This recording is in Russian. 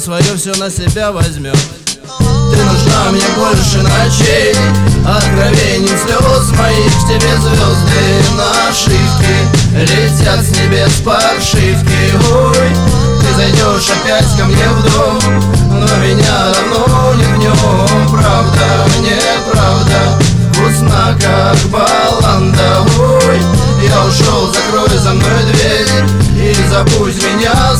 свое все на себя возьмет. Ты нужна мне больше ночей, откровений, слез моих. К тебе звезды нашивки летят с небес паршивки. Ой, ты зайдешь опять ко мне в дом, но меня давно нет в нем. Правда, неправда, вкусно как баланда. Ой, я ушел, закрой за мной дверь и забудь меня